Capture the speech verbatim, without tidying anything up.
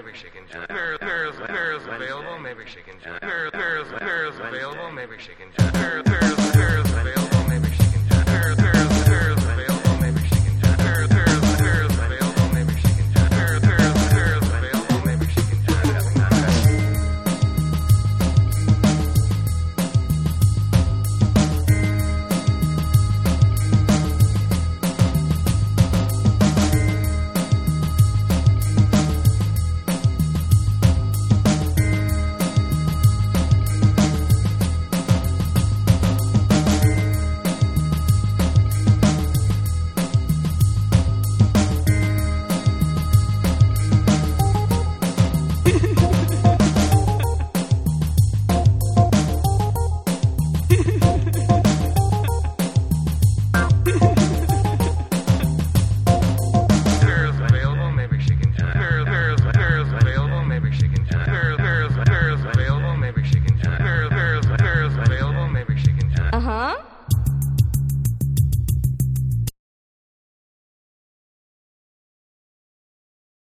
maybe she can join. Mirrors, mirrors, mirrors available, maybe she can join. Mirrors, mirrors, mirrors available, maybe she can join.